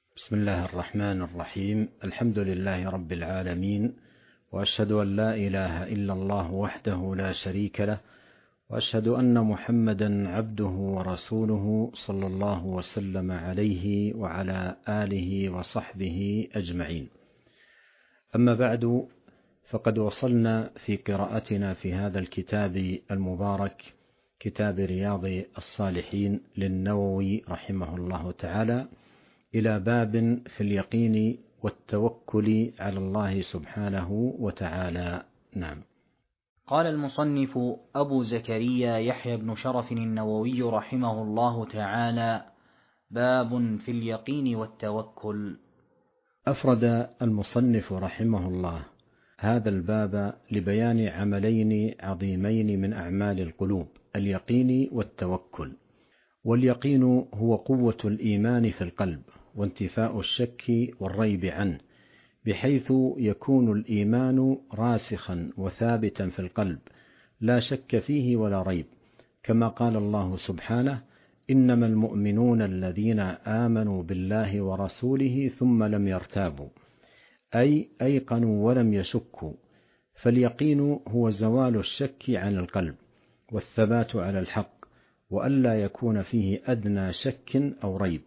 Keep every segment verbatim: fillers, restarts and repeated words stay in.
بسم الله الرحمن الرحيم. الحمد لله رب العالمين، وأشهد أن لا إله إلا الله وحده لا شريك له، وأشهد أن محمدا عبده ورسوله صلى الله وسلم عليه وعلى آله وصحبه أجمعين. أما بعد، فقد وصلنا في قراءتنا في هذا الكتاب المبارك، كتاب رياض الصالحين للنووي رحمه الله تعالى، إلى باب في اليقين والتوكل على الله سبحانه وتعالى. نعم. قال المصنف أبو زكريا يحيى بن شرف النووي رحمه الله تعالى: باب في اليقين والتوكل. أفرد المصنف رحمه الله هذا الباب لبيان عملين عظيمين من أعمال القلوب: اليقين والتوكل. واليقين هو قوة الإيمان في القلب وانتفاء الشك والريب عنه، بحيث يكون الإيمان راسخا وثابتا في القلب لا شك فيه ولا ريب، كما قال الله سبحانه: إنما المؤمنون الذين آمنوا بالله ورسوله ثم لم يرتابوا، أي أيقنوا ولم يشكوا. فاليقين هو زوال الشك عن القلب والثبات على الحق، وألا يكون فيه أدنى شك أو ريب.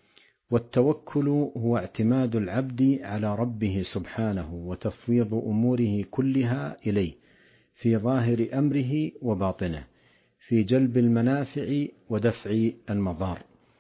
والتوكل هو اعتماد العبد على ربه سبحانه وتفويض أموره كلها إليه في ظاهر أمره وباطنه، في جلب المنافع ودفع المضار.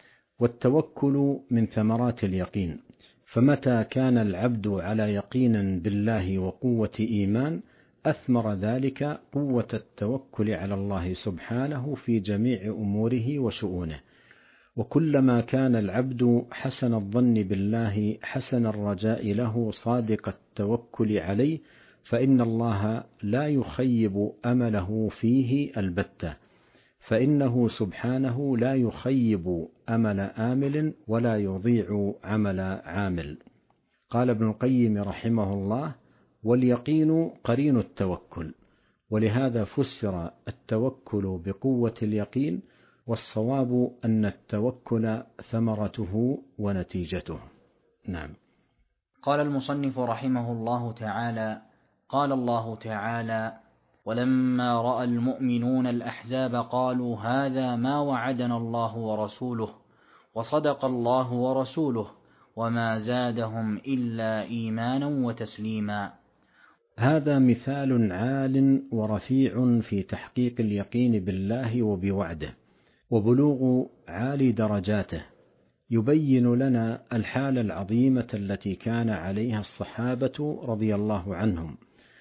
والتوكل من ثمرات اليقين، فمتى كان العبد على يقين بالله وقوة إيمان أثمر ذلك قوة التوكل على الله سبحانه في جميع أموره وشؤونه. وكلما كان العبد حسن الظن بالله حسن الرجاء له صادق التوكل عليه، فإن الله لا يخيب أمله فيه البتة، فإنه سبحانه لا يخيب أمل آمل ولا يضيع عمل عامل. قال ابن القيم رحمه الله: واليقين قرين التوكل، ولهذا فسر التوكل بقوة اليقين، والصواب أن التوكل ثمرته ونتيجته. نعم. قال المصنف رحمه الله تعالى: قال الله تعالى: ولما رأى المؤمنون الأحزاب قالوا هذا ما وعدنا الله ورسوله وصدق الله ورسوله وما زادهم إلا إيمانا وتسليما. هذا مثال عال ورفيع في تحقيق اليقين بالله وبوعده وبلوغ عالي درجاته، يبين لنا الحالة العظيمة التي كان عليها الصحابة رضي الله عنهم،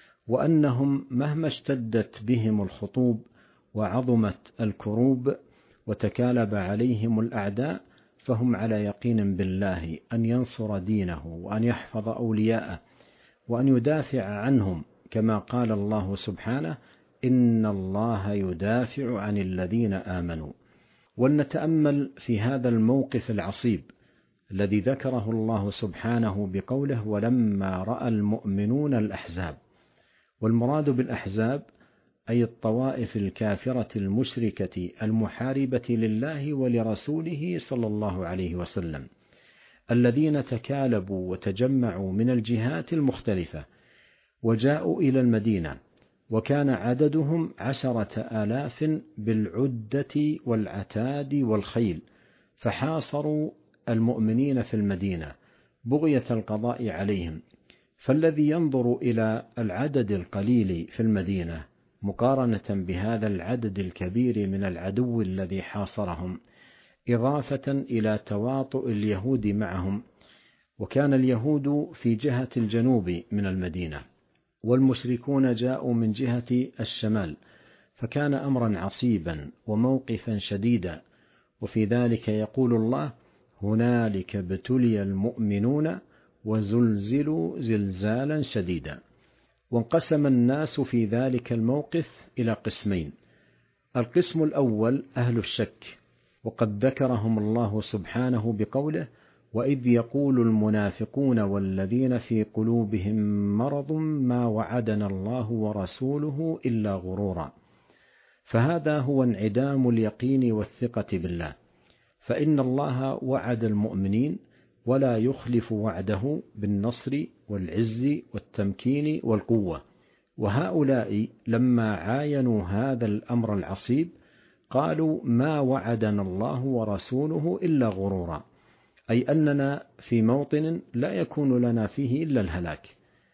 وأنهم مهما اشتدت بهم الخطوب وعظمت الكروب وتكالب عليهم الأعداء، فهم على يقين بالله أن ينصر دينه وأن يحفظ أولياءه وأن يدافع عنهم، كما قال الله سبحانه: إن الله يدافع عن الذين آمنوا. ولنتأمل في هذا الموقف العصيب الذي ذكره الله سبحانه بقوله: ولما رأى المؤمنون الأحزاب. والمراد بالأحزاب أي الطوائف الكافرة المشركة المحاربة لله ولرسوله صلى الله عليه وسلم، الذين تكالبوا وتجمعوا من الجهات المختلفة وجاءوا إلى المدينة، وكان عددهم عشرة آلاف بالعدة والعتاد والخيل، فحاصروا المؤمنين في المدينة بغية القضاء عليهم. فالذي ينظر إلى العدد القليل في المدينة مقارنة بهذا العدد الكبير من العدو الذي حاصرهم، إضافة إلى تواطؤ اليهود معهم، وكان اليهود في جهة الجنوب من المدينة والمشركون جاءوا من جهة الشمال، فكان أمرا عصيبا وموقفا شديدا. وفي ذلك يقول الله: هنالك ابتلي المؤمنون وزلزلوا زلزالا شديدا. وانقسم الناس في ذلك الموقف إلى قسمين: القسم الأول أهل الشك، وقد ذكرهم الله سبحانه بقوله: وإذ يقول المنافقون والذين في قلوبهم مرض ما وعدنا الله ورسوله إلا غرورا. فهذا هو انعدام اليقين والثقة بالله، فإن الله وعد المؤمنين ولا يخلف وعده بالنصر والعز والتمكين والقوة. وهؤلاء لما عاينوا هذا الأمر العصيب قالوا ما وعدنا الله ورسوله إلا غرورا، أي أننا في موطن لا يكون لنا فيه إلا الهلاك.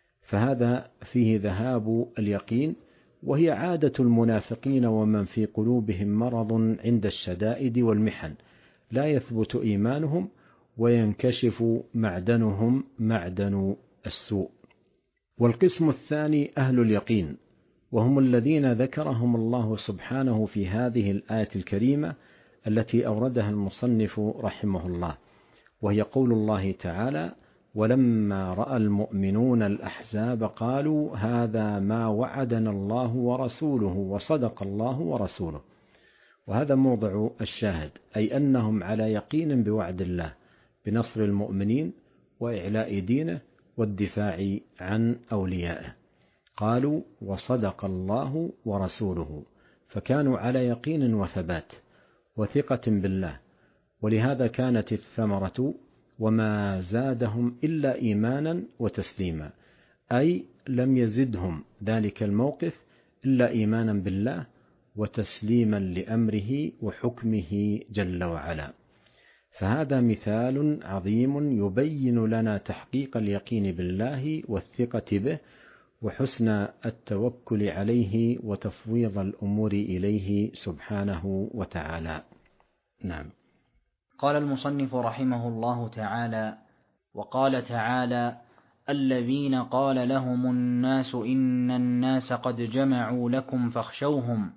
فهذا فيه ذهاب اليقين، وهي عادة المنافقين ومن في قلوبهم مرض عند الشدائد والمحن، لا يثبت إيمانهم وينكشف معدنهم معدن السوء. والقسم الثاني أهل اليقين، وهم الذين ذكرهم الله سبحانه في هذه الآية الكريمة التي أوردها المصنف رحمه الله، وهي قول الله تعالى: ولما رأى المؤمنون الأحزاب قالوا هذا ما وعدنا الله ورسوله وصدق الله ورسوله. وهذا موضع الشاهد، أي أنهم على يقين بوعد الله بنصر المؤمنين وإعلاء دينه والدفاع عن أوليائه. قالوا وصدق الله ورسوله، فكانوا على يقين وثبات وثقة بالله. ولهذا كانت الثمرة وما زادهم إلا إيمانا وتسليما، أي لم يزدهم ذلك الموقف إلا إيمانا بالله وتسليما لأمره وحكمه جل وعلا. فهذا مثال عظيم يبين لنا تحقيق اليقين بالله والثقة به وحسن التوكل عليه وتفويض الأمور إليه سبحانه وتعالى. نعم. قال المصنف رحمه الله تعالى: وقال تعالى: الذين قال لهم الناس إن الناس قد جمعوا لكم فاخشوهم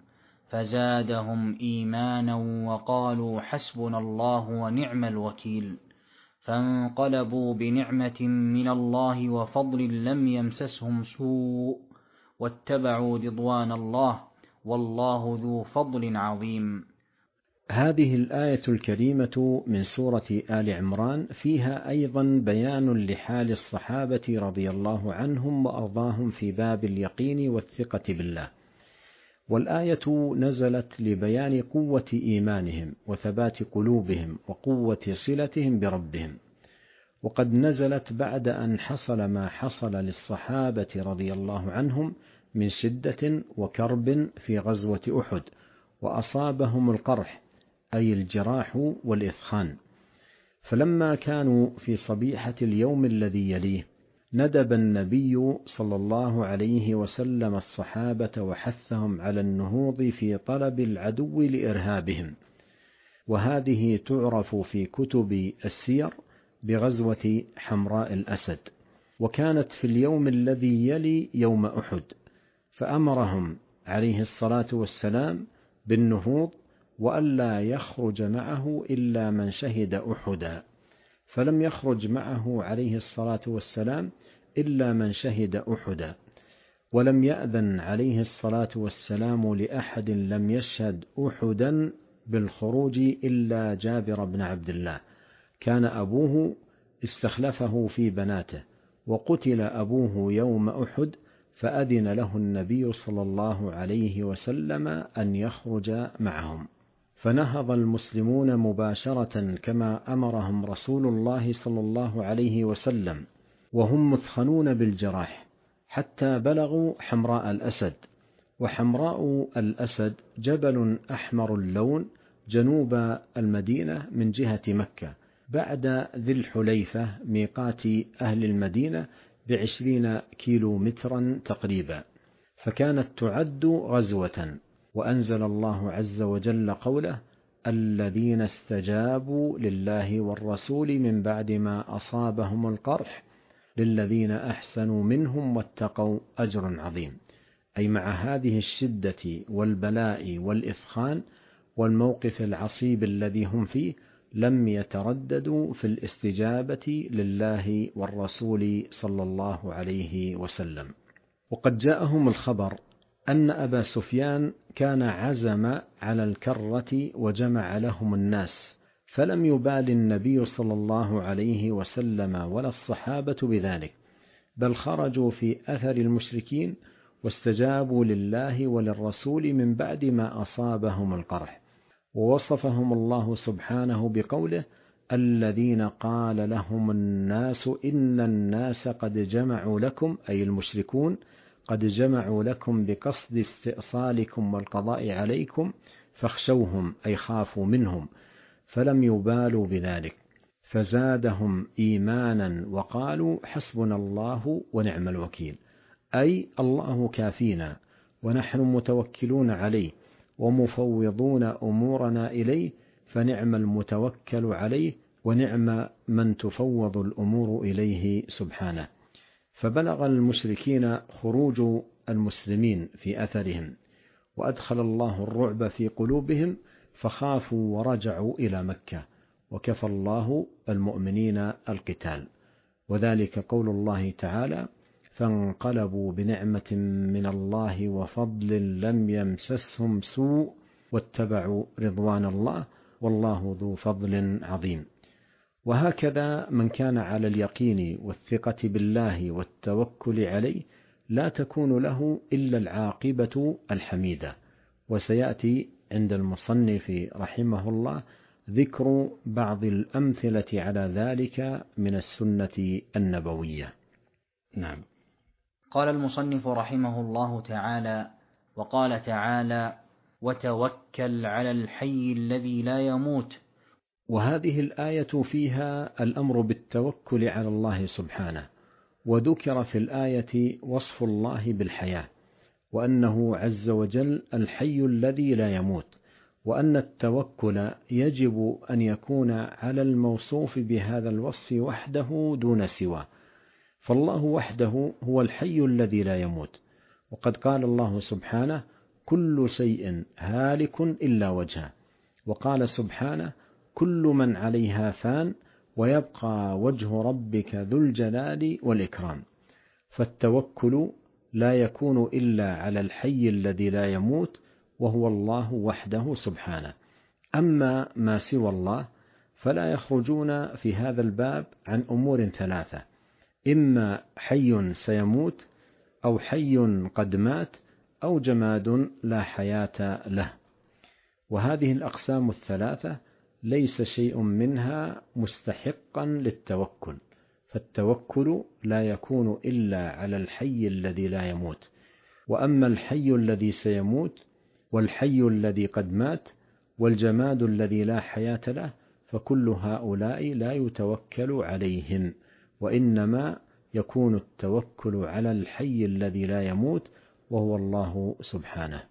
فزادهم إيمانا وقالوا حسبنا الله ونعم الوكيل، فانقلبوا بنعمة من الله وفضل لم يمسسهم سوء واتبعوا رضوان الله والله ذو فضل عظيم. هذه الآية الكريمة من سورة آل عمران فيها أيضا بيان لحال الصحابة رضي الله عنهم وأرضاهم في باب اليقين والثقة بالله. والآية نزلت لبيان قوة إيمانهم وثبات قلوبهم وقوة صلتهم بربهم، وقد نزلت بعد أن حصل ما حصل للصحابة رضي الله عنهم من شدة وكرب في غزوة أحد، وأصابهم القرح أي الجراح والإثخان. فلما كانوا في صبيحة اليوم الذي يليه ندب النبي صلى الله عليه وسلم الصحابة وحثهم على النهوض في طلب العدو لإرهابهم، وهذه تعرف في كتب السير بغزوة حمراء الأسد، وكانت في اليوم الذي يلي يوم أحد. فأمرهم عليه الصلاة والسلام بالنهوض وألا يخرج معه إلا من شهد أحدا، فلم يخرج معه عليه الصلاة والسلام إلا من شهد أحدا، ولم يأذن عليه الصلاة والسلام لأحد لم يشهد أحدا بالخروج إلا جابر بن عبد الله، كان أبوه استخلفه في بناته، وقتل أبوه يوم أحد، فأذن له النبي صلى الله عليه وسلم أن يخرج معهم. فنهض المسلمون مباشرة كما أمرهم رسول الله صلى الله عليه وسلم، وهم مثخنون بالجراح حتى بلغوا حمراء الأسد. وحمراء الأسد جبل أحمر اللون جنوب المدينة من جهة مكة، بعد ذي الحليفة ميقات أهل المدينة بعشرين كيلو مترا تقريبا، فكانت تعد غزوة. وأنزل الله عز وجل قوله: الذين استجابوا لله والرسول من بعد ما أصابهم القرح للذين أحسنوا منهم واتقوا أجر عظيم. أي مع هذه الشدة والبلاء والإثخان والموقف العصيب الذي هم فيه لم يترددوا في الاستجابة لله والرسول صلى الله عليه وسلم. وقد جاءهم الخبر أن أبا سفيان كان عزم على الكرة وجمع لهم الناس، فلم يبال النبي صلى الله عليه وسلم ولا الصحابة بذلك، بل خرجوا في أثر المشركين واستجابوا لله وللرسول من بعد ما أصابهم القرح. ووصفهم الله سبحانه بقوله: الذين قال لهم الناس إن الناس قد جمعوا لكم، أي المشركون قد جمعوا لكم بقصد استئصالكم والقضاء عليكم فاخشوهم، أي خافوا منهم، فلم يبالوا بذلك، فزادهم إيمانا وقالوا حسبنا الله ونعم الوكيل، أي الله كافينا ونحن متوكلون عليه ومفوضون أمورنا إليه، فنعم المتوكل عليه ونعم من تفوض الأمور إليه سبحانه. فبلغ المشركين خروج المسلمين في أثرهم، وأدخل الله الرعب في قلوبهم فخافوا ورجعوا إلى مكة، وكفى الله المؤمنين القتال، وذلك قول الله تعالى فانقلبوا بنعمة من الله وفضل لم يمسسهم سوء واتبعوا رضوان الله والله ذو فضل عظيم. وهكذا من كان على اليقين والثقة بالله والتوكل عليه لا تكون له إلا العاقبة الحميدة. وسيأتي عند المصنف رحمه الله ذكر بعض الأمثلة على ذلك من السنة النبوية. نعم. قال المصنف رحمه الله تعالى: وقال تعالى: وتوكل على الحي الذي لا يموت. وهذه الآية فيها الأمر بالتوكل على الله سبحانه، وذكر في الآية وصف الله بالحياة، وأنه عز وجل الحي الذي لا يموت، وأن التوكل يجب أن يكون على الموصوف بهذا الوصف وحده دون سواه، فالله وحده هو الحي الذي لا يموت. وقد قال الله سبحانه كل شيء هالك إلا وجهه، وقال سبحانه كل من عليها فان ويبقى وجه ربك ذو الجلال والإكرام. فالتوكل لا يكون إلا على الحي الذي لا يموت وهو الله وحده سبحانه. أما ما سوى الله فلا يخرجون في هذا الباب عن أمور ثلاثة: إما حي سيموت، أو حي قد مات، أو جماد لا حياة له. وهذه الأقسام الثلاثة ليس شيء منها مستحقا للتوكل، فالتوكل لا يكون إلا على الحي الذي لا يموت. وأما الحي الذي سيموت والحي الذي قد مات والجماد الذي لا حياة له فكل هؤلاء لا يتوكل عليهم، وإنما يكون التوكل على الحي الذي لا يموت وهو الله سبحانه.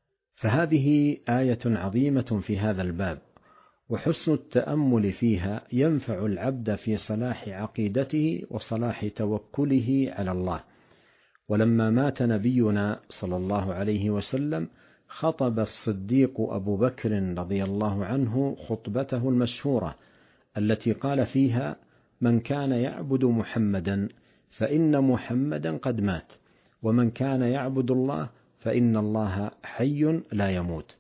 فهذه آية عظيمة في هذا الباب، وحسن التأمل فيها ينفع العبد في صلاح عقيدته وصلاح توكله على الله. ولما مات نبينا صلى الله عليه وسلم خطب الصديق أبو بكر رضي الله عنه خطبته المشهورة التي قال فيها: من كان يعبد محمدا فإن محمدا قد مات، ومن كان يعبد الله فإن الله حي لا يموت.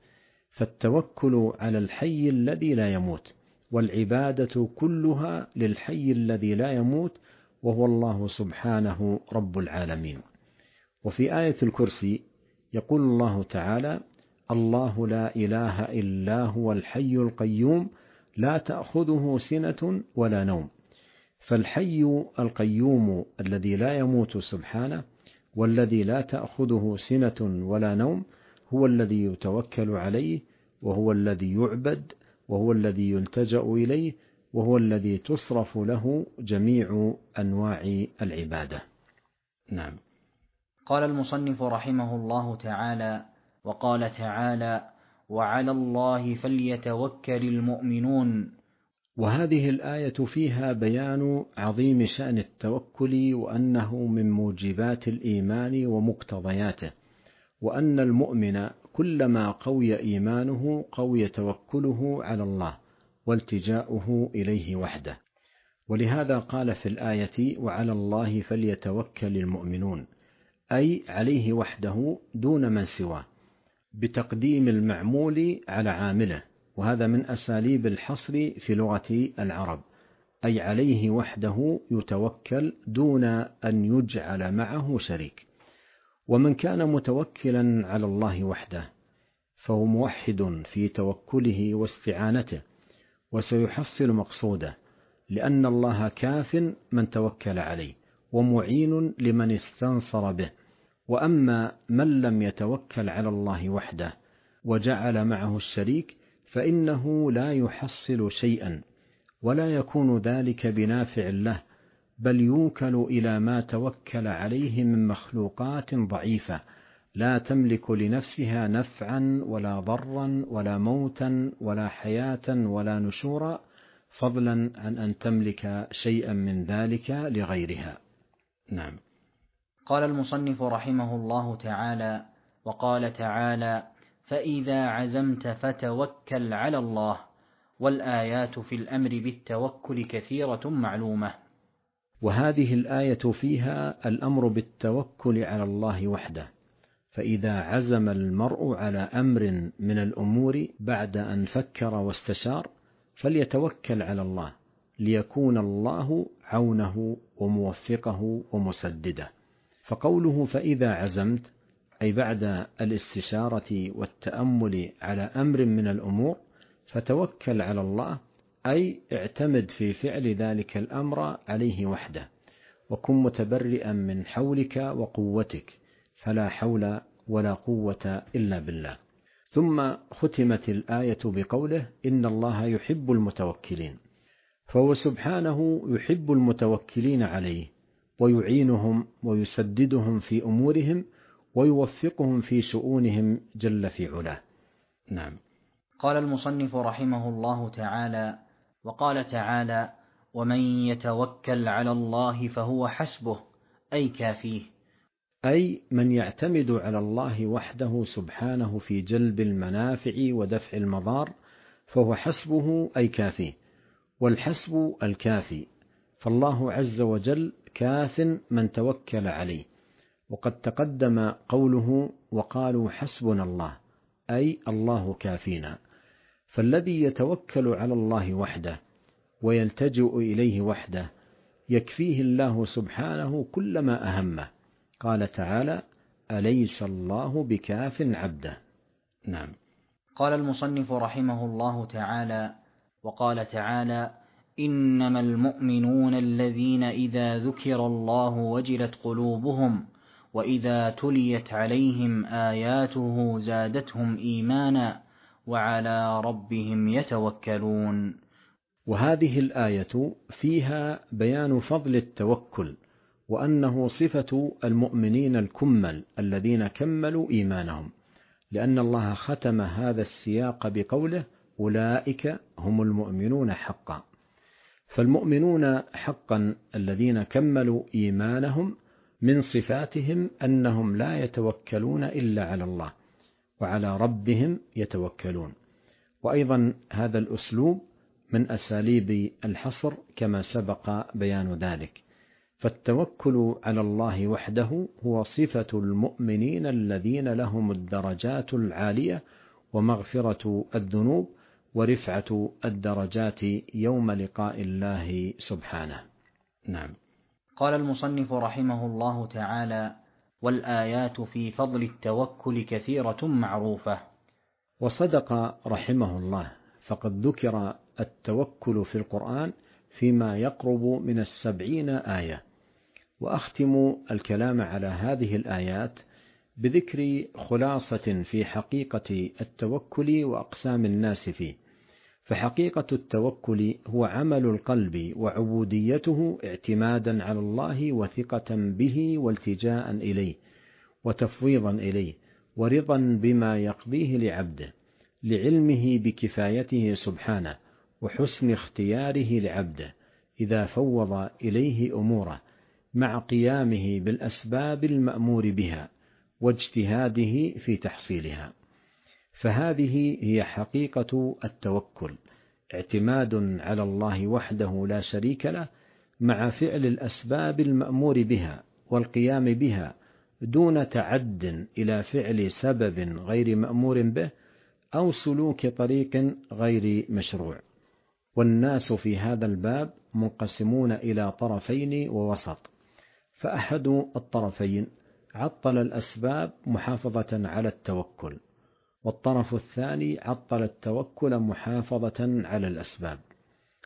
فالتوكل على الحي الذي لا يموت، والعبادة كلها للحي الذي لا يموت وهو الله سبحانه رب العالمين. وفي آية الكرسي يقول الله تعالى: الله لا إله إلا هو الحي القيوم لا تأخذه سنة ولا نوم. فالحي القيوم الذي لا يموت سبحانه والذي لا تأخذه سنة ولا نوم هو الذي يتوكل عليه، وهو الذي يعبد، وهو الذي يلتجأ إليه، وهو الذي تصرف له جميع أنواع العبادة. نعم. قال المصنف رحمه الله تعالى: وقال تعالى: وعلى الله فليتوكل المؤمنون. وهذه الآية فيها بيان عظيم شأن التوكل، وأنه من موجبات الإيمان ومقتضياته، وأن المؤمن كلما قوي إيمانه قوي توكله على الله والتجاؤه إليه وحده. ولهذا قال في الآية: وعلى الله فليتوكل المؤمنون، أي عليه وحده دون من سواه، بتقديم المعمول على عامله، وهذا من أساليب الحصر في لغة العرب، أي عليه وحده يتوكل دون أن يجعل معه شريك. ومن كان متوكلا على الله وحده فهو موحد في توكله واستعانته، وسيحصل مقصوده، لأن الله كاف من توكل عليه ومعين لمن استنصر به. وأما من لم يتوكل على الله وحده وجعل معه الشريك فإنه لا يحصل شيئا، ولا يكون ذلك بنافع له، بل يوكل إلى ما توكل عليه من مخلوقات ضعيفة لا تملك لنفسها نفعا ولا ضرا ولا موتا ولا حياة ولا نشورا، فضلا عن أن تملك شيئا من ذلك لغيرها. نعم. قال المصنف رحمه الله تعالى: وقال تعالى: فإذا عزمت فتوكل على الله. والآيات في الأمر بالتوكل كثيرة معلومة. وهذه الآية فيها الأمر بالتوكل على الله وحده، فإذا عزم المرء على أمر من الأمور بعد أن فكر واستشار فليتوكل على الله، ليكون الله عونه وموفقه ومسدده. فقوله فإذا عزمت أي بعد الاستشارة والتأمل على أمر من الأمور فتوكل على الله، أي اعتمد في فعل ذلك الأمر عليه وحده، وكن متبرئا من حولك وقوتك، فلا حول ولا قوة إلا بالله. ثم ختمت الآية بقوله: إن الله يحب المتوكلين. فهو سبحانه يحب المتوكلين عليه، ويعينهم ويسددهم في أمورهم ويوفقهم في شؤونهم جل في علاه. نعم. قال المصنف رحمه الله تعالى: وقال تعالى: ومن يتوكل على الله فهو حسبه، أي كافيه. أي من يعتمد على الله وحده سبحانه في جلب المنافع ودفع المضار فهو حسبه أي كافيه. والحسب الكافي، فالله عز وجل كاف من توكل عليه. وقد تقدم قوله: وقالوا حسبنا الله، أي الله كافينا. فالذي يتوكل على الله وحده ويلتجئ إليه وحده يكفيه الله سبحانه كل ما أهمه. قال تعالى: أليس الله بكاف عبده. نعم. قال المصنف رحمه الله تعالى: وقال تعالى: إنما المؤمنون الذين إذا ذكر الله وجلت قلوبهم وإذا تليت عليهم آياته زادتهم إيمانا وعلى ربهم يتوكلون. وهذه الآية فيها بيان فضل التوكل، وأنه صفة المؤمنين الكمل الذين كملوا إيمانهم، لأن الله ختم هذا السياق بقوله: أولئك هم المؤمنون حقا. فالمؤمنون حقا الذين كملوا إيمانهم من صفاتهم أنهم لا يتوكلون إلا على الله، وعلى ربهم يتوكلون. وأيضا هذا الأسلوب من أساليب الحصر كما سبق بيان ذلك. فالتوكل على الله وحده هو صفة المؤمنين الذين لهم الدرجات العالية ومغفرة الذنوب ورفعة الدرجات يوم لقاء الله سبحانه. نعم. قال المصنف رحمه الله تعالى: والآيات في فضل التوكل كثيرة معروفة. وصدق رحمه الله، فقد ذكر التوكل في القرآن فيما يقرب من السبعين آية. وأختم الكلام على هذه الآيات بذكر خلاصة في حقيقة التوكل وأقسام الناس فيه. فحقيقة التوكل هو عمل القلب وعبوديته اعتمادا على الله وثقة به والتجاء إليه وتفويضا إليه ورضا بما يقضيه لعبده، لعلمه بكفايته سبحانه وحسن اختياره لعبده إذا فوض إليه أموره، مع قيامه بالأسباب المأمور بها واجتهاده في تحصيلها. فهذه هي حقيقة التوكل، اعتماد على الله وحده لا شريك له، مع فعل الأسباب المأمور بها والقيام بها دون تعد إلى فعل سبب غير مأمور به أو سلوك طريق غير مشروع. والناس في هذا الباب منقسمون إلى طرفين ووسط. فأحد الطرفين عطل الأسباب محافظة على التوكل، والطرف الثاني عطل التوكل محافظة على الأسباب.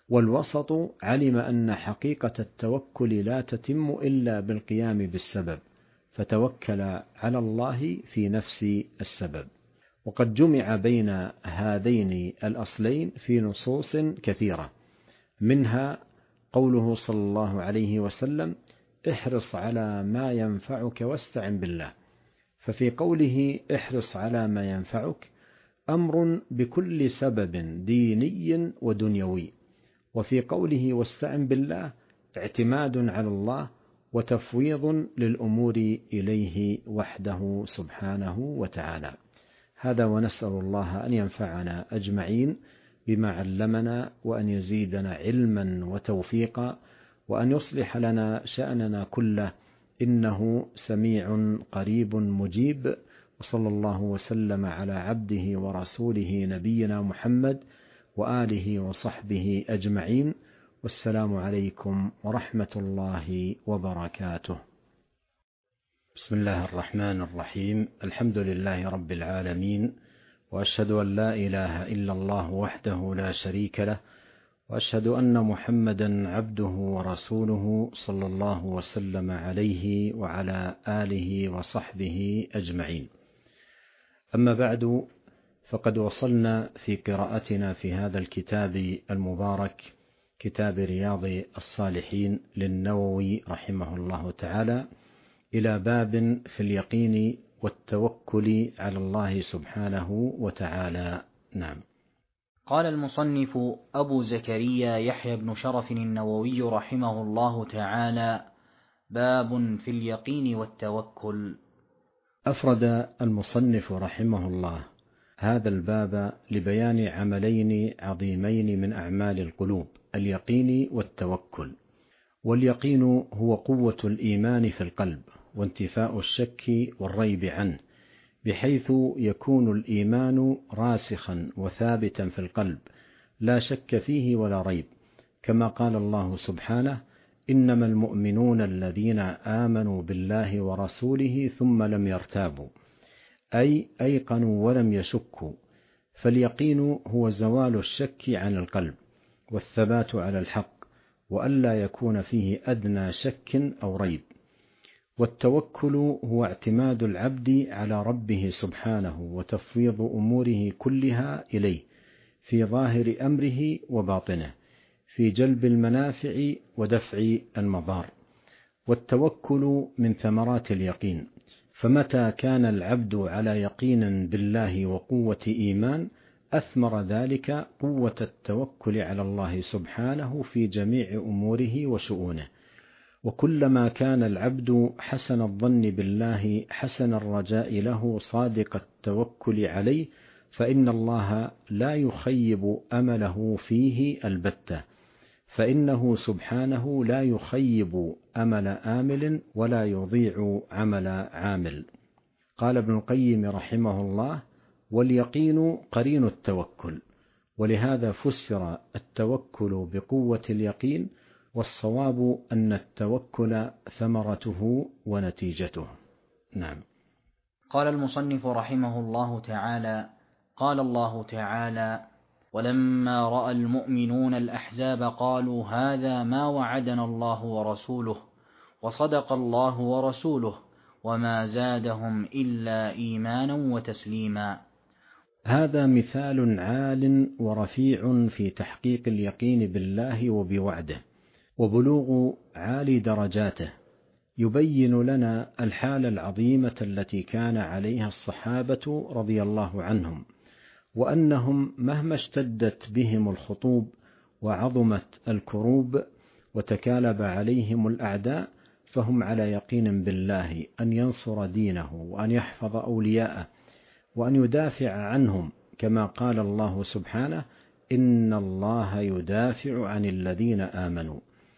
والوسط علم أن حقيقة التوكل لا تتم إلا بالقيام بالسبب، فتوكل على الله في نفس السبب. وقد جمع بين هذين الأصلين في نصوص كثيرة، منها قوله صلى الله عليه وسلم: احرص على ما ينفعك واستعن بالله. ففي قوله احرص على ما ينفعك أمر بكل سبب ديني ودنيوي، وفي قوله واستعن بالله اعتماد على الله وتفويض للأمور إليه وحده سبحانه وتعالى. هذا، ونسأل الله أن ينفعنا أجمعين بما علمنا، وأن يزيدنا علما وتوفيقا، وأن يصلح لنا شأننا كله، إنه سميع قريب مجيب. وصلى الله وسلم على عبده ورسوله نبينا محمد وآله وصحبه أجمعين، والسلام عليكم ورحمة الله وبركاته. بسم الله الرحمن الرحيم. الحمد لله رب العالمين، وأشهد أن لا إله إلا الله وحده لا شريك له، وأشهد أن محمدا عبده ورسوله صلى الله وسلم عليه وعلى آله وصحبه أجمعين. أما بعد، فقد وصلنا في قراءتنا في هذا الكتاب المبارك، كتاب رياض الصالحين للنووي رحمه الله تعالى، إلى باب في اليقين والتوكل على الله سبحانه وتعالى. نعم. قال المصنف أبو زكريا يحيى بن شرف النووي رحمه الله تعالى: باب في اليقين والتوكل. أفرد المصنف رحمه الله هذا الباب لبيان عملين عظيمين من أعمال القلوب: اليقين والتوكل. واليقين هو قوة الإيمان في القلب وانتفاء الشك والريب عنه، بحيث يكون الإيمان راسخا وثابتا في القلب لا شك فيه ولا ريب، كما قال الله سبحانه: إنما المؤمنون الذين آمنوا بالله ورسوله ثم لم يرتابوا، أي أيقنوا ولم يشكوا. فاليقين هو زوال الشك عن القلب والثبات على الحق، وألا يكون فيه أدنى شك أو ريب. والتوكل هو اعتماد العبد على ربه سبحانه وتفويض أموره كلها إليه في ظاهر أمره وباطنه، في جلب المنافع ودفع المضار. والتوكل من ثمرات اليقين، فمتى كان العبد على يقين بالله وقوة إيمان أثمر ذلك قوة التوكل على الله سبحانه في جميع أموره وشؤونه. وكلما كان العبد حسن الظن بالله حسن الرجاء له صادق التوكل عليه، فإن الله لا يخيب أمله فيه البتة، فإنه سبحانه لا يخيب أمل آمل ولا يضيع عمل عامل. قال ابن القيم رحمه الله: واليقين قرين التوكل. ولهذا فسر التوكل بقوة اليقين، والصواب أن التوكل ثمرته ونتيجته. نعم. قال المصنف رحمه الله تعالى: قال الله تعالى: ولما رأى المؤمنون الأحزاب قالوا هذا ما وعدنا الله ورسوله وصدق الله ورسوله وما زادهم إلا إيمانا وتسليما. هذا مثال عال ورفيع في تحقيق اليقين بالله وبوعده وبلوغ عالي درجاته، يبين لنا الحالة العظيمة التي كان عليها الصحابة رضي الله عنهم، وأنهم مهما اشتدت بهم الخطوب وعظمت الكروب وتكالب عليهم الأعداء، فهم على يقين بالله أن ينصر دينه وأن يحفظ أولياءه وأن يدافع عنهم، كما قال الله سبحانه: إن الله يدافع عن الذين آمنوا.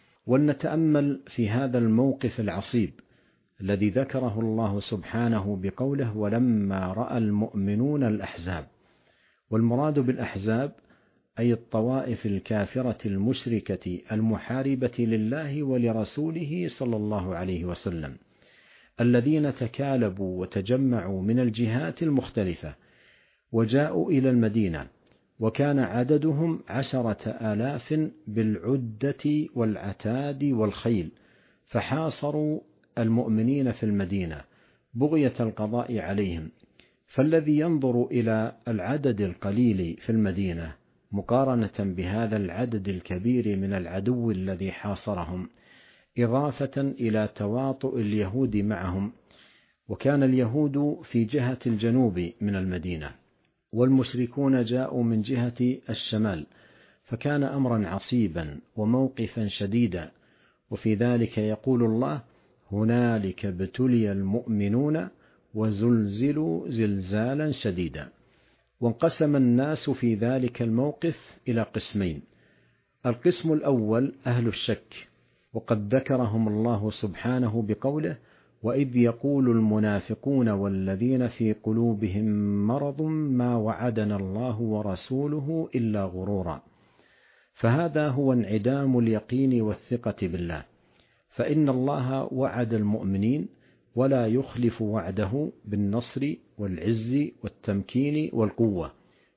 ولنتأمل في هذا الموقف العصيب الذي ذكره الله سبحانه بقوله: ولما رأى المؤمنون الأحزاب. والمراد بالأحزاب أي الطوائف الكافرة المشركة المحاربة لله ولرسوله صلى الله عليه وسلم، الذين تكالبوا وتجمعوا من الجهات المختلفة وجاءوا إلى المدينة وكان عددهم عشرة آلاف بالعدة والعتاد والخيل، فحاصروا المؤمنين في المدينة بغية القضاء عليهم. فالذي ينظر إلى العدد القليل في المدينة مقارنة بهذا العدد الكبير من العدو الذي حاصرهم، إضافة إلى تواطؤ اليهود معهم، وكان اليهود في جهة الجنوب من المدينة والمشركون جاءوا من جهة الشمال، فكان أمرا عصيبا وموقفا شديدا. وفي ذلك يقول الله: هنالك ابتلي المؤمنون وزلزلوا زلزالا شديدا. وانقسم الناس في ذلك الموقف إلى قسمين: القسم الأول أهل الشك، وقد ذكرهم الله سبحانه بقوله: وإذ يقول المنافقون والذين في قلوبهم مرض ما وعدنا الله ورسوله إلا غرورا. فهذا هو انعدام اليقين والثقة بالله، فإن الله وعد المؤمنين ولا يخلف وعده بالنصر والعز والتمكين والقوة.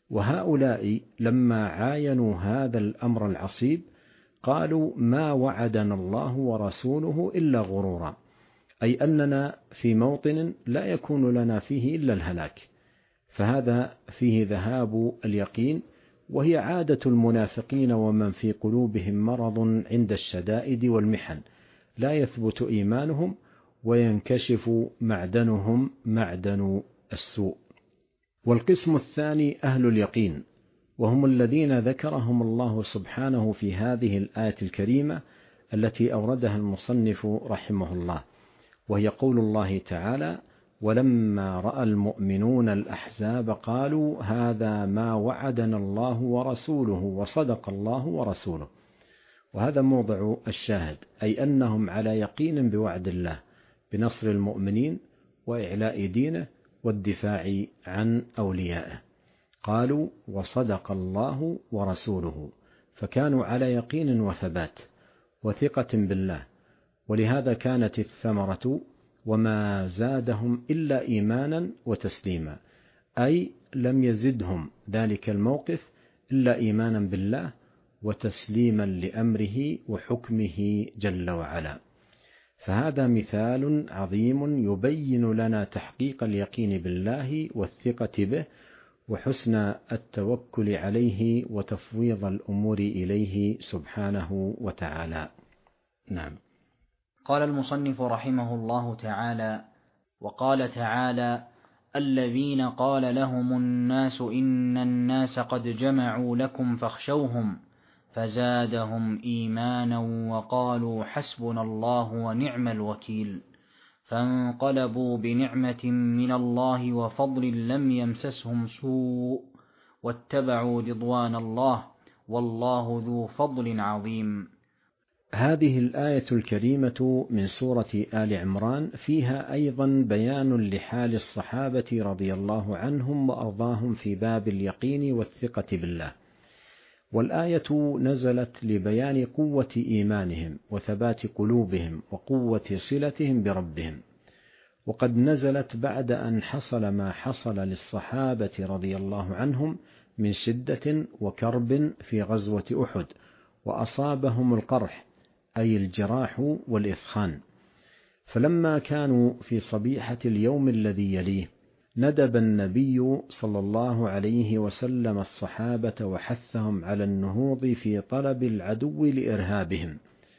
وهؤلاء لما عاينوا هذا الأمر العصيب قالوا: ما وعدنا الله ورسوله إلا غرورا، أي أننا في موطن لا يكون لنا فيه إلا الهلاك. فهذا فيه ذهاب اليقين، وهي عادة المنافقين ومن في قلوبهم مرض عند الشدائد والمحن، لا يثبت إيمانهم وينكشف معدنهم معدن السوء. والقسم الثاني أهل اليقين، وهم الذين ذكرهم الله سبحانه في هذه الآية الكريمة التي أوردها المصنف رحمه الله، وهي قول الله تعالى: ولما رأى المؤمنون الأحزاب قالوا هذا ما وعدنا الله ورسوله وصدق الله ورسوله. وهذا موضع الشاهد، أي أنهم على يقين بوعد الله بنصر المؤمنين وإعلاء دينه والدفاع عن أوليائه. قالوا وصدق الله ورسوله، فكانوا على يقين وثبات وثقة بالله. ولهذا كانت الثمرة وما زادهم إلا إيمانا وتسليما، أي لم يزدهم ذلك الموقف إلا إيمانا بالله وتسليما لأمره وحكمه جل وعلا. فهذا مثال عظيم يبين لنا تحقيق اليقين بالله والثقة به وحسن التوكل عليه وتفويض الأمور إليه سبحانه وتعالى. نعم. قال المصنف رحمه الله تعالى: وقال تعالى: الذين قال لهم الناس إن الناس قد جمعوا لكم فاخشوهم فزادهم إيمانا وقالوا حسبنا الله ونعم الوكيل، فانقلبوا بنعمة من الله وفضل لم يمسسهم سوء واتبعوا رضوان الله والله ذو فضل عظيم. هذه الآية الكريمة من سورة آل عمران فيها أيضا بيان لحال الصحابة رضي الله عنهم وأرضاهم في باب اليقين والثقة بالله. والآية نزلت لبيان قوة إيمانهم وثبات قلوبهم وقوة صلتهم بربهم، وقد نزلت بعد أن حصل ما حصل للصحابة رضي الله عنهم من شدة وكرب في غزوة أحد، وأصابهم القرح أي الجراح والإثخان. فلما كانوا في صبيحة اليوم الذي يليه ندب النبي صلى الله عليه وسلم الصحابة وحثهم على النهوض في طلب العدو لإرهابهم،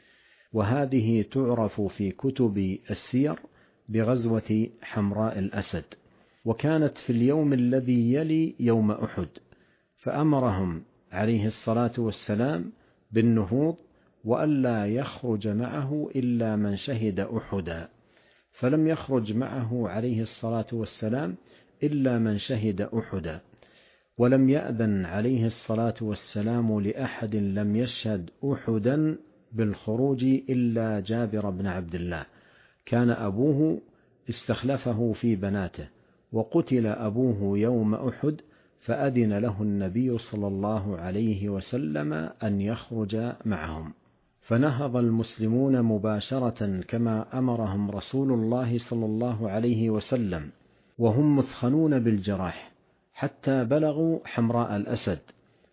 وهذه تعرف في كتب السير بغزوة حمراء الأسد، وكانت في اليوم الذي يلي يوم أحد. فأمرهم عليه الصلاة والسلام بالنهوض وألا يخرج معه إلا من شهد أحدا، فلم يخرج معه عليه الصلاة والسلام إلا من شهد أحدا، ولم يأذن عليه الصلاة والسلام لأحد لم يشهد أحدا بالخروج إلا جابر بن عبد الله، كان أبوه استخلفه في بناته، وقتل أبوه يوم أحد، فأذن له النبي صلى الله عليه وسلم أن يخرج معهم. فنهض المسلمون مباشرة كما أمرهم رسول الله صلى الله عليه وسلم، وهم مثخنون بالجراح حتى بلغوا حمراء الأسد،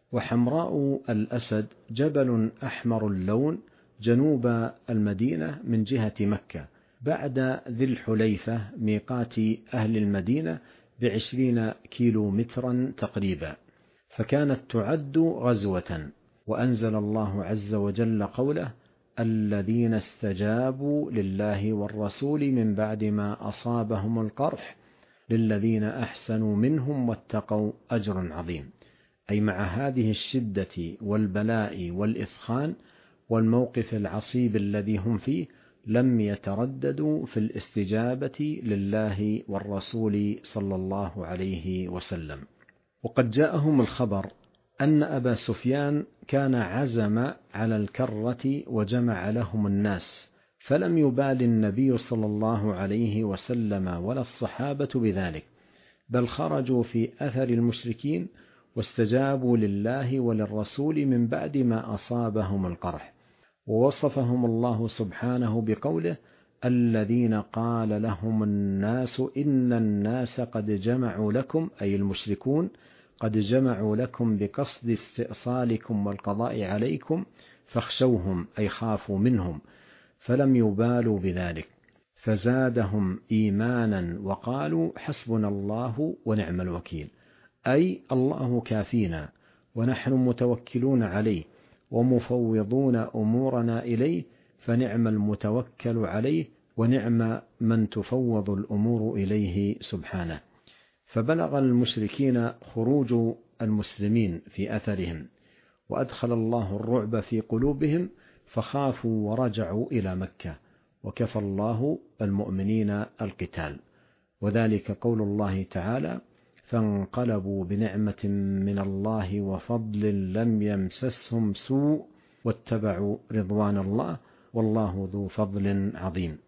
وحمراء الأسد جبل أحمر اللون جنوب المدينة من جهة مكة بعد ذي الحليفة ميقات أهل المدينة بعشرين كيلو مترا تقريبا، فكانت تعد غزوة. وأنزل الله عز وجل قوله: الذين استجابوا لله والرسول من بعد ما أصابهم القرح للذين أحسنوا منهم واتقوا أجر عظيم. أي مع هذه الشدة والبلاء والإثخان والموقف العصيب الذي هم فيه لم يترددوا في الاستجابة لله والرسول صلى الله عليه وسلم. وقد جاءهم الخبر أن أبا سفيان كان عزم على الكرة وجمع لهم الناس، فلم يبال النبي صلى الله عليه وسلم ولا الصحابة بذلك، بل خرجوا في أثر المشركين واستجابوا لله وللرسول من بعد ما أصابهم القرح. ووصفهم الله سبحانه بقوله: الذين قال لهم الناس إن الناس قد جمعوا لكم، أي المشركون قد جمعوا لكم بقصد استئصالكم والقضاء عليكم فاخشوهم، أي خافوا منهم، فلم يبالوا بذلك، فزادهم إيمانا وقالوا حسبنا الله ونعم الوكيل، أي الله كافينا ونحن متوكلون عليه ومفوضون أمورنا إليه، فنعم المتوكل عليه ونعم من تفوض الأمور إليه سبحانه. فبلغ المشركين خروج المسلمين في أثرهم، وأدخل الله الرعب في قلوبهم فخافوا ورجعوا إلى مكة، وكفى الله المؤمنين القتال. وذلك قول الله تعالى: فانقلبوا بنعمة من الله وفضل لم يمسسهم سوء واتبعوا رضوان الله والله ذو فضل عظيم.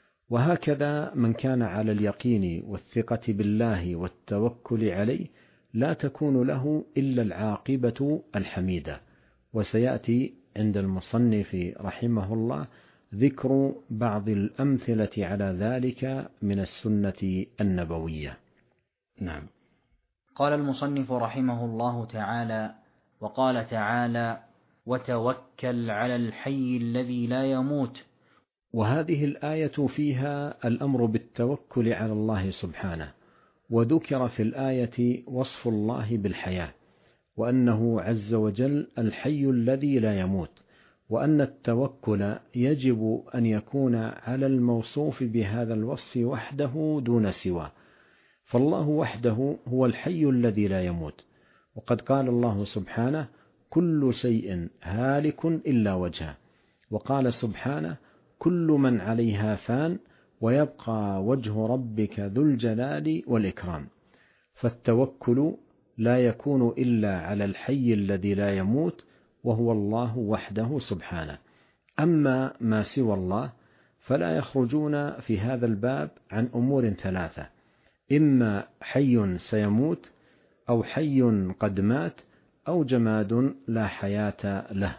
وهكذا من كان على اليقين والثقة بالله والتوكل عليه لا تكون له إلا العاقبة الحميدة. وسيأتي عند المصنف رحمه الله ذكر بعض الأمثلة على ذلك من السنة النبوية. نعم. قال المصنف رحمه الله تعالى: وقال تعالى: وتوكل على الحي الذي لا يموت. وهذه الآية فيها الأمر بالتوكل على الله سبحانه، وذكر في الآية وصف الله بالحياة، وأنه عز وجل الحي الذي لا يموت، وأن التوكل يجب أن يكون على الموصوف بهذا الوصف وحده دون سواه، فالله وحده هو الحي الذي لا يموت. وقد قال الله سبحانه: كل شيء هالك إلا وجهه. وقال سبحانه: كل من عليها فان ويبقى وجه ربك ذو الجلال والإكرام. فالتوكل لا يكون إلا على الحي الذي لا يموت وهو الله وحده سبحانه. أما ما سوى الله فلا يخرجون في هذا الباب عن أمور ثلاثة: إما حي سيموت، أو حي قد مات، أو جماد لا حياة له.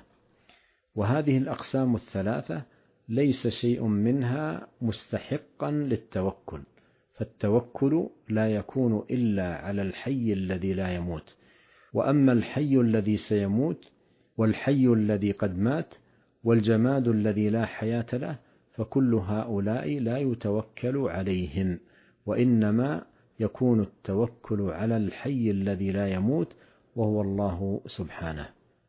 وهذه الأقسام الثلاثة ليس شيء منها مستحقا للتوكل، فالتوكل لا يكون إلا على الحي الذي لا يموت. وأما الحي الذي سيموت والحي الذي قد مات والجماد الذي لا حياة له فكل هؤلاء لا يتوكل عليهم، وإنما يكون التوكل على الحي الذي لا يموت وهو الله سبحانه.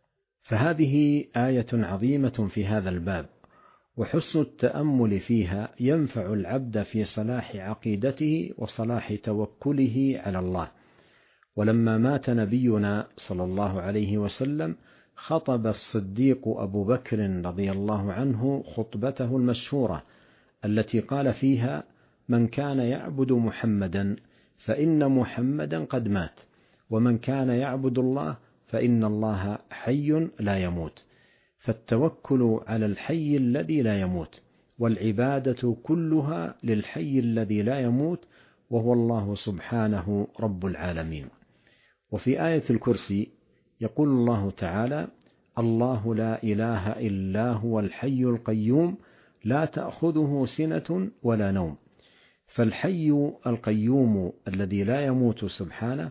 فهذه آية عظيمة في هذا الباب، وحسن التأمل فيها ينفع العبد في صلاح عقيدته وصلاح توكله على الله. ولما مات نبينا صلى الله عليه وسلم خطب الصديق أبو بكر رضي الله عنه خطبته المشهورة التي قال فيها: من كان يعبد محمدا فإن محمدا قد مات، ومن كان يعبد الله فإن الله حي لا يموت. فالتوكل على الحي الذي لا يموت، والعبادة كلها للحي الذي لا يموت وهو الله سبحانه رب العالمين. وفي آية الكرسي يقول الله تعالى: الله لا إله إلا هو الحي القيوم لا تأخذه سنة ولا نوم. فالحي القيوم الذي لا يموت سبحانه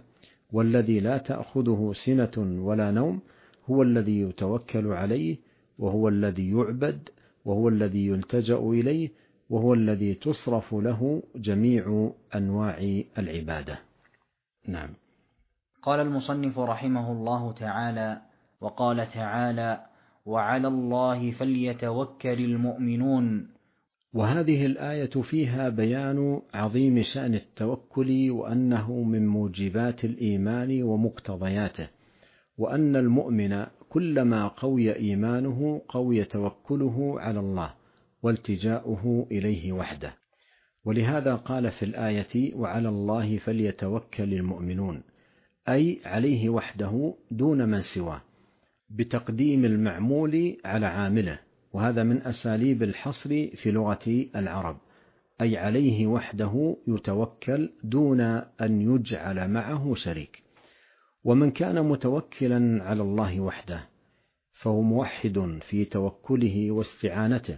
والذي لا تأخذه سنة ولا نوم هو الذي يتوكل عليه، وهو الذي يعبد، وهو الذي يلتجأ إليه، وهو الذي تصرف له جميع أنواع العبادة. نعم. قال المصنف رحمه الله تعالى: وقال تعالى: وعلى الله فليتوكل المؤمنون. وهذه الآية فيها بيان عظيم شأن التوكل، وأنه من موجبات الإيمان ومقتضياته، وأن المؤمن كلما قوي إيمانه قوي توكله على الله والتجاؤه إليه وحده. ولهذا قال في الآية: وعلى الله فليتوكل المؤمنون، أي عليه وحده دون من سواه، بتقديم المعمول على عامله، وهذا من أساليب الحصر في لغة العرب، أي عليه وحده يتوكل دون أن يجعل معه شريك. ومن كان متوكلا على الله وحده فهو موحد في توكله واستعانته،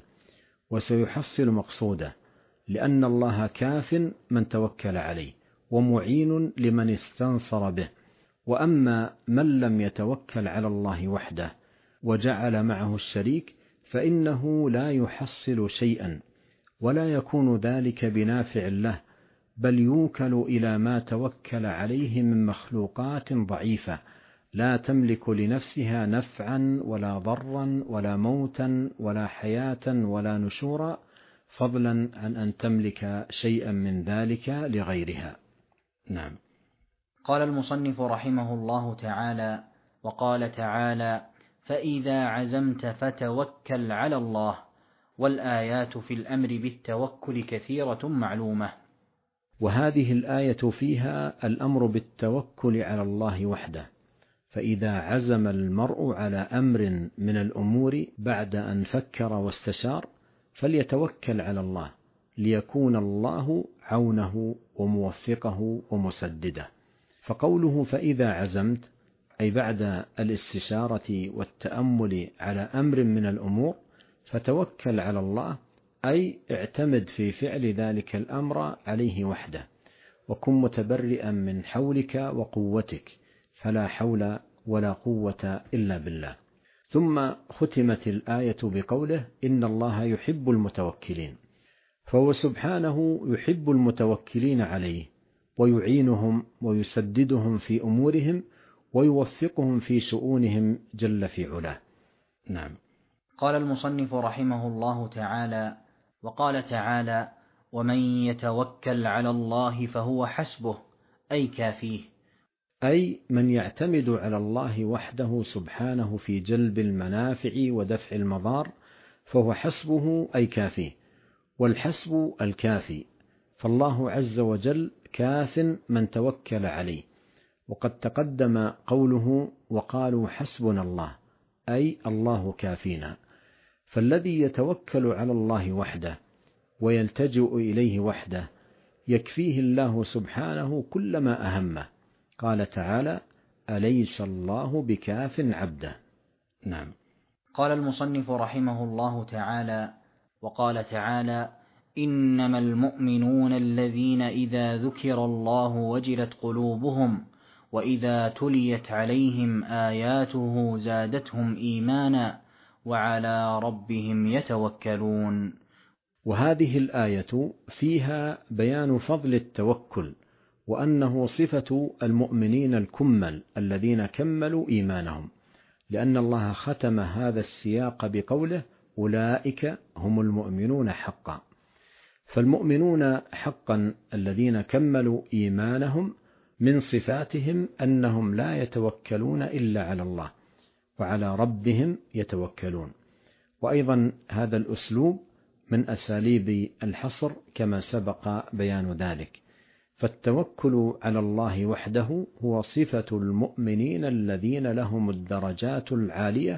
وسيحصل مقصوده، لأن الله كاف من توكل عليه ومعين لمن استنصر به. وأما من لم يتوكل على الله وحده وجعل معه الشريك فإنه لا يحصل شيئا، ولا يكون ذلك بنافع له، بل يوكل إلى ما توكل عليه من مخلوقات ضعيفة لا تملك لنفسها نفعا ولا ضرا ولا موتا ولا حياة ولا نشورا، فضلا عن أن تملك شيئا من ذلك لغيرها. نعم. قال المصنف رحمه الله تعالى: وقال تعالى: فإذا عزمت فتوكل على الله. والآيات في الأمر بالتوكل كثيرة معلومة. وهذه الآية فيها الأمر بالتوكل على الله وحده، فإذا عزم المرء على أمر من الأمور بعد أن فكر واستشار فليتوكل على الله، ليكون الله عونه وموفقه ومسدده. فقوله فإذا عزمت أي بعد الاستشارة والتأمل على أمر من الأمور فتوكل على الله، أي اعتمد في فعل ذلك الأمر عليه وحده، وكن متبرئا من حولك وقوتك، فلا حول ولا قوة إلا بالله. ثم ختمت الآية بقوله: إن الله يحب المتوكلين. فهو سبحانه يحب المتوكلين عليه، ويعينهم ويسددهم في أمورهم، ويوفقهم في شؤونهم جل في علاه. نعم. قال المصنف رحمه الله تعالى: وقال تعالى: ومن يتوكل على الله فهو حسبه، أي كافيه. أي من يعتمد على الله وحده سبحانه في جلب المنافع ودفع المضار فهو حسبه أي كافيه. والحسب الكافي، فالله عز وجل كاف من توكل عليه. وقد تقدم قوله: وقالوا حسبنا الله، أي الله كافينا. فالذي يتوكل على الله وحده ويلتجئ إليه وحده يكفيه الله سبحانه كل ما أهمه. قال تعالى: أليس الله بكاف عبده. نعم. قال المصنف رحمه الله تعالى: وقال تعالى: إنما المؤمنون الذين إذا ذكر الله وجلت قلوبهم وإذا تليت عليهم آياته زادتهم إيمانا وعلى ربهم يتوكلون. وهذه الآية فيها بيان فضل التوكل، وأنه صفة المؤمنين الكمل الذين كملوا إيمانهم، لأن الله ختم هذا السياق بقوله: أولئك هم المؤمنون حقا. فالمؤمنون حقا الذين كملوا إيمانهم من صفاتهم أنهم لا يتوكلون إلا على الله، وعلى ربهم يتوكلون. وأيضا هذا الأسلوب من أساليب الحصر كما سبق بيان ذلك. فالتوكل على الله وحده هو صفة المؤمنين الذين لهم الدرجات العالية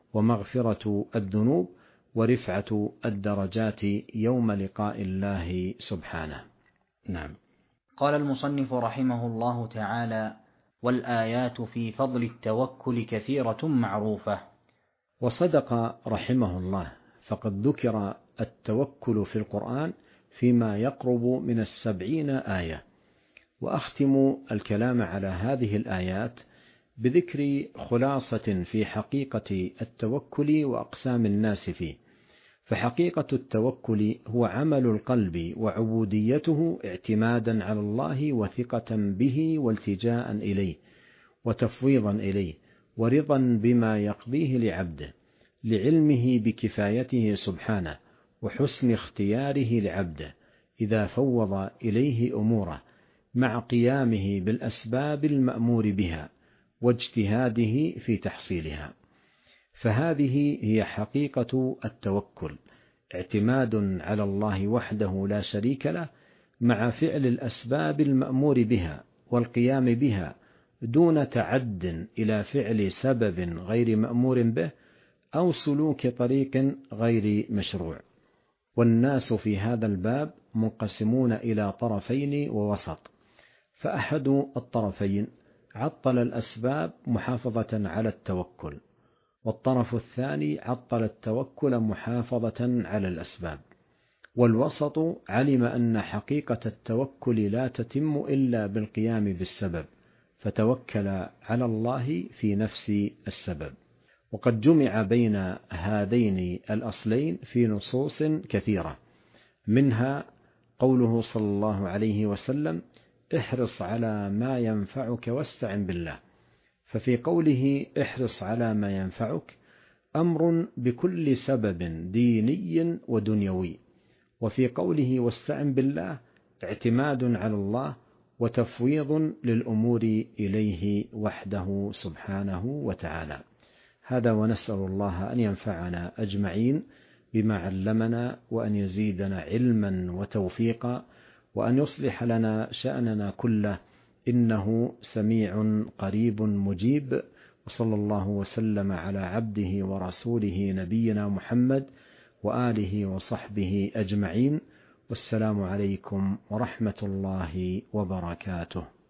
ومغفرة الذنوب ورفعة الدرجات يوم لقاء الله سبحانه. نعم. قال المصنف رحمه الله تعالى: والآيات في فضل التوكل كثيرة معروفة. وصدق رحمه الله، فقد ذكر التوكل في القرآن فيما يقرب من السبعين آية، وأختم الكلام على هذه الآيات بذكر خلاصة في حقيقة التوكل وأقسام الناس فيه. فحقيقة التوكل هو عمل القلب وعبوديته اعتمادا على الله وثقة به والتجاء إليه وتفويضا إليه ورضا بما يقضيه لعبده، لعلمه بكفايته سبحانه وحسن اختياره لعبده إذا فوض إليه أموره، مع قيامه بالأسباب المأمور بها واجتهاده في تحصيلها. فهذه هي حقيقة التوكل، اعتماد على الله وحده لا شريك له، مع فعل الأسباب المأمور بها والقيام بها دون تعد إلى فعل سبب غير مأمور به أو سلوك طريق غير مشروع. والناس في هذا الباب منقسمون إلى طرفين ووسط، فأحد الطرفين عطل الأسباب محافظة على التوكل، والطرف الثاني عطل التوكل محافظة على الأسباب. والوسط علم أن حقيقة التوكل لا تتم إلا بالقيام بالسبب، فتوكل على الله في نفس السبب. وقد جمع بين هذين الأصلين في نصوص كثيرة، منها قوله صلى الله عليه وسلم: احرص على ما ينفعك واستعن بالله. ففي قوله احرص على ما ينفعك أمر بكل سبب ديني ودنيوي، وفي قوله واستعن بالله اعتماد على الله وتفويض للأمور إليه وحده سبحانه وتعالى. هذا، ونسأل الله أن ينفعنا أجمعين بما علمنا، وأن يزيدنا علما وتوفيقا، وأن يصلح لنا شأننا كله، إنه سميع قريب مجيب. وصلى الله وسلم على عبده ورسوله نبينا محمد وآله وصحبه أجمعين، والسلام عليكم ورحمة الله وبركاته.